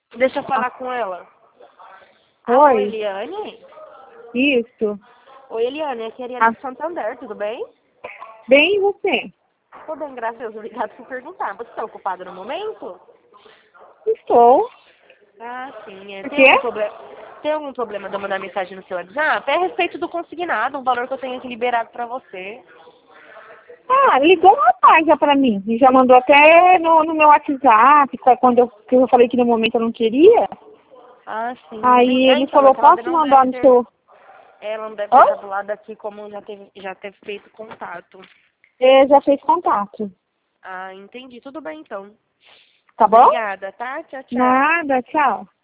Deixa eu falar com ela. Oi. Eliane? Isso. Oi, Eliane, aqui é a Eliane de Santander, tudo bem? Bem, e você? Tudo bem, graças a Deus. Obrigada por perguntar. Você está ocupada no momento? Estou. Ah, sim. O quê? Tem algum problema de eu mandar mensagem no seu WhatsApp? É a respeito do consignado, um valor que eu tenho aqui liberado para você. Ah, ligou um rapaz já pra mim. E já mandou até no meu WhatsApp, quando que eu falei que no momento eu não queria. Ah, sim. Aí ele Então, é falou, que ela posso não mandar deve no ter... seu... Ela não deve ter Oi? estado lá daqui como já teve feito contato. Já fez contato. Ah, entendi. Tudo bem, então. Tá bom? Obrigada, tá? Tchau, tchau. Nada, tchau.